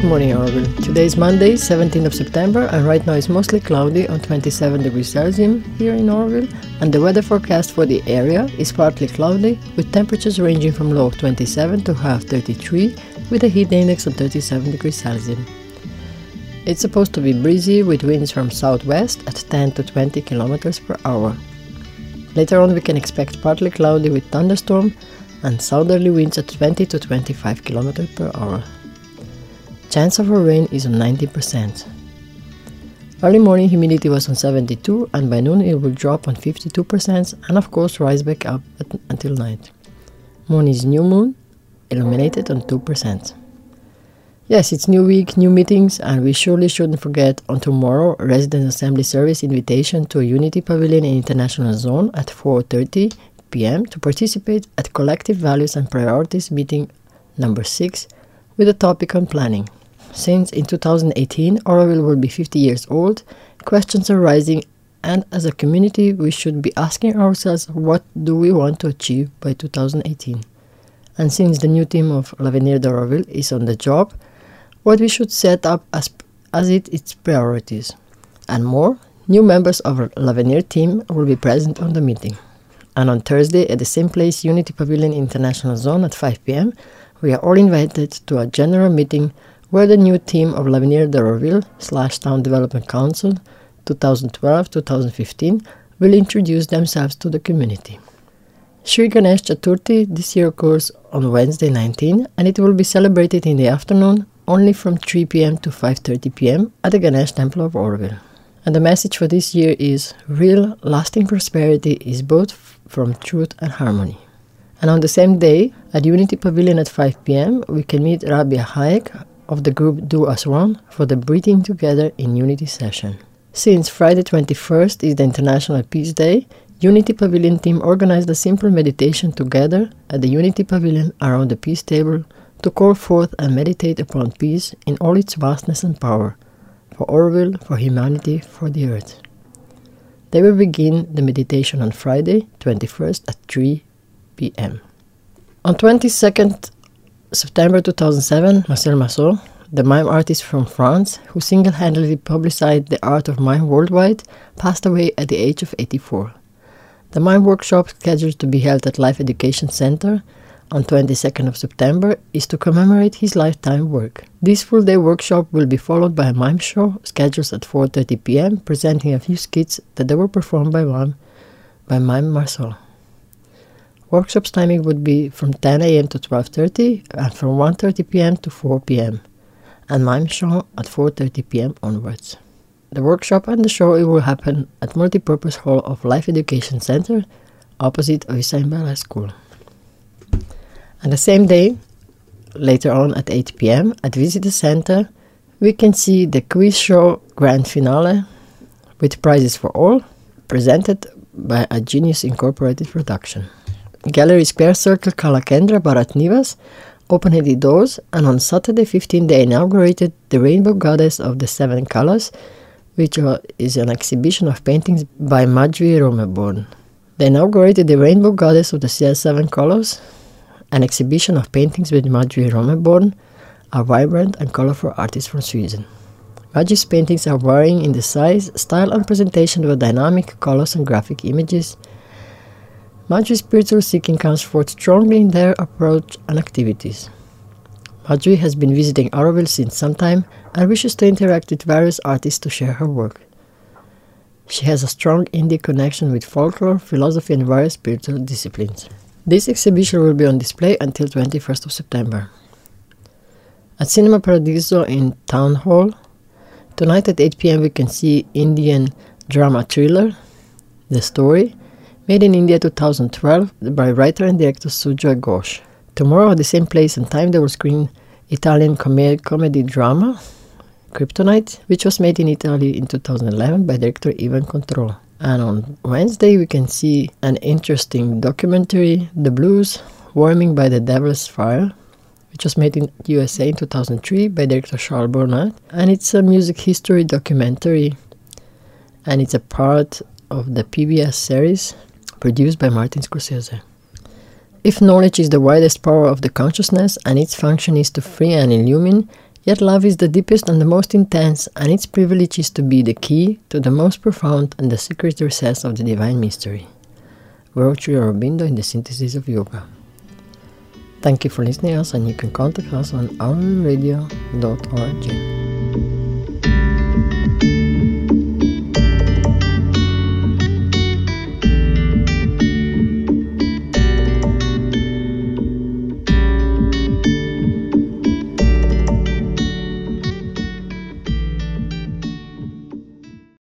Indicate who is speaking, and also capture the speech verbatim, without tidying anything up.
Speaker 1: morning, Oroville. Today is Monday, seventeenth of September, and right now it's mostly cloudy on twenty-seven degrees Celsius here in Oroville, and the weather forecast for the area is partly cloudy, with temperatures ranging from low of twenty-seven to high of thirty-three, with a heat index of thirty-seven degrees Celsius. It's supposed to be breezy, with winds from southwest at ten to twenty kilometers per hour. Later on we can expect partly cloudy with thunderstorm and southerly winds at twenty to twenty-five kilometers per hour. Chance of a rain is on ninety percent. Early morning humidity was on seventy-two, and by noon it will drop on fifty-two percent and of course rise back up at, until night. Moon is new moon, illuminated on two percent. Yes, it's new week, new meetings, and we surely shouldn't forget on tomorrow Resident Assembly Service invitation to a Unity Pavilion in International Zone at four thirty p m to participate at Collective Values and Priorities meeting number six with a topic on planning. Since in two thousand eighteen Oroville will be fifty years old, questions are rising, and as a community we should be asking ourselves what do we want to achieve by two thousand eighteen. And since the new team of L'Avenir d'Oroville is on the job, what we should set up as, as it its priorities. And more, new members of L'Avenir team will be present on the meeting. And on Thursday at the same place, Unity Pavilion International Zone at five p m, we are all invited to a general meeting where the new team of L'Avenir d'Oroville slash Town Development Council twenty twelve to twenty fifteen will introduce themselves to the community. Sri Ganesh Chaturthi this year occurs on Wednesday nineteenth, and it will be celebrated in the afternoon only from three p m to five thirty p m at the Ganesh Temple of Oroville. And the message for this year is real, lasting prosperity is both f- from truth and harmony. And on the same day, at Unity Pavilion at five p m, we can meet Rabia Hayek of the group Do As One for the Breathing Together in Unity session. Since Friday twenty-first is the International Peace Day, Unity Pavilion team organized a simple meditation together at the Unity Pavilion around the peace table to call forth and meditate upon peace in all its vastness and power, for Oroville, for humanity, for the earth. They will begin the meditation on Friday twenty-first at three p m On twenty-second September two thousand seven, Marcel Marceau, the mime artist from France, who single-handedly publicized the art of mime worldwide, passed away at the age of eighty-four. The mime workshop, scheduled to be held at Life Education Center on twenty-second of September, is to commemorate his lifetime work. This full-day workshop will be followed by a mime show scheduled at four thirty p m, presenting a few skits that they were performed by mime, by mime Marceau. Workshop's timing would be from ten a m to twelve thirty and from one thirty p m to four p m, and mime show at four thirty p m onwards. The workshop and the show it will happen at Multipurpose Hall of Life Education Center, opposite Oissain High School. And the same day, later on at eight p m at Visitor Center, we can see the quiz show grand finale with prizes for all, presented by a Genius Incorporated production. Gallery Square Circle Kalakendra Bharat Nivas opened its doors, and on Saturday fifteenth they inaugurated the Rainbow Goddess of the Seven Colors, which uh, is an exhibition of paintings by Madhvi Romeborn. They inaugurated the Rainbow Goddess of the Seven Colors, an exhibition of paintings with Madhvi Romeborn, a vibrant and colorful artist from Sweden. Madhvi's paintings are varying in the size, style and presentation with dynamic colors and graphic images. Madhvi's spiritual seeking comes forth strongly in their approach and activities. Madhvi has been visiting Oroville since some time and wishes to interact with various artists to share her work. She has a strong indie connection with folklore, philosophy and various spiritual disciplines. This exhibition will be on display until twenty-first of September. At Cinema Paradiso in Town Hall, tonight at eight p m we can see Indian drama thriller, The Story, made in India two thousand twelve by writer and director Sujoy Ghosh. Tomorrow at the same place and time they will screen Italian com- comedy drama Kryptonite, which was made in Italy in two thousand eleven by director Ivan Control. And on Wednesday we can see an interesting documentary, The Blues, Warming by the Devil's Fire, which was made in U S A in two thousand three by director Charles Burnett, and it's a music history documentary, and it's a part of the P B S series produced by Martin Scorsese. If knowledge is the widest power of the consciousness and its function is to free and illumine, Yet love is the deepest and the most intense, and its privilege is to be the key to the most profound and the secret recess of the divine mystery, wrote Sri Aurobindo in the Synthesis of Yoga. Thank you for listening to us, and you can contact us on auril radio dot org.